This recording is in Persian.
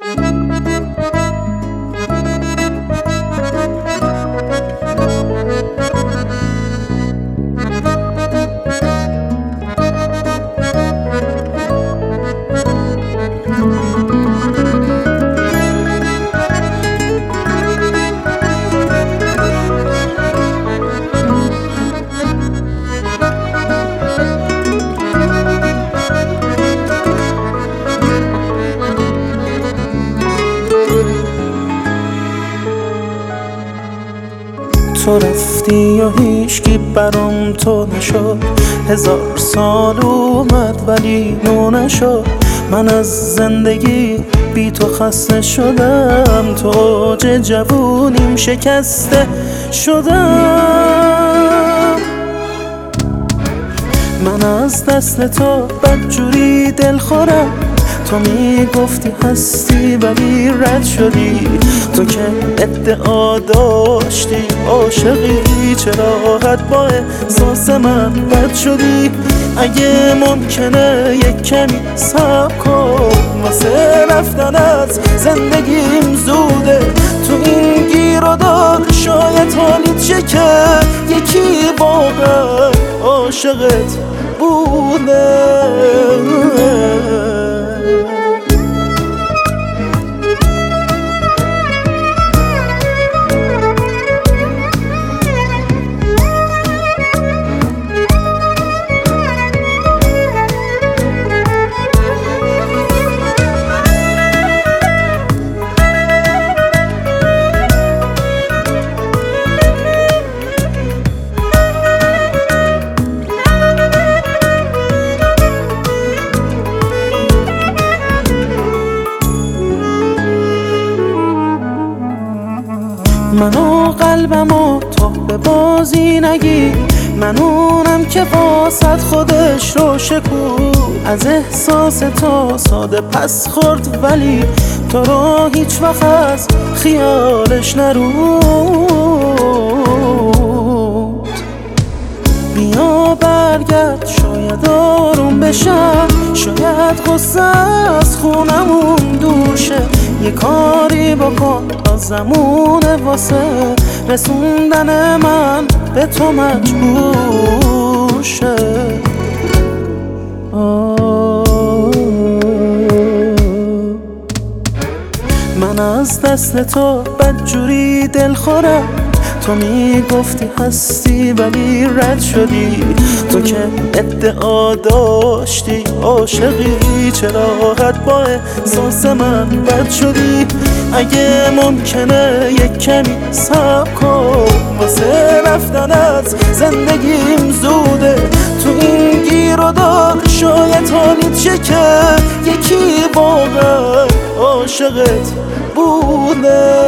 تو رفتی و هیچکی برام تو نشد، 1000 سال اومد ولی نو نشد. من از زندگی بی تو خسته شدم، تو اوج جوونیم شکسته شدم. من از دست تو بدجوری دل خورم، تو میگفتی هستی ولی رد شدی. تو که ادعا داشتی عاشقی، چرا حد با احساس من بد شدی؟ اگه ممکنه یک کمی صبر کن، واسه رفتن از زندگیم زوده. تو این گیر و دار شاید حالیت شه که یکی واقعا عاشقت بوده. منو قلبمو تو به بازی نگیر، من اونم که واسط خودش رو شکود. از احساس تو ساده پس خورد ولی تو رو هیچ وقت از خیالش نرود. بیا برگرد شاید آروم بشم، شاید غصه از خونمون دور شه. یه کاری بکن لازمونه واسه رسوندن من به تو مجبور شه. من از دست تو بدجوری دل خورم، تو میگفتی هستی ولی رد شدی. تو که ادعا داشتی عاشقی، چرا حد با احساس من بد شدی؟ اگه ممکنه یک کمی صبر کن، واسه رفتن از زندگیم زوده. تو این گیر و دار شاید حالیت شه که یکی واقعا عاشقت بوده.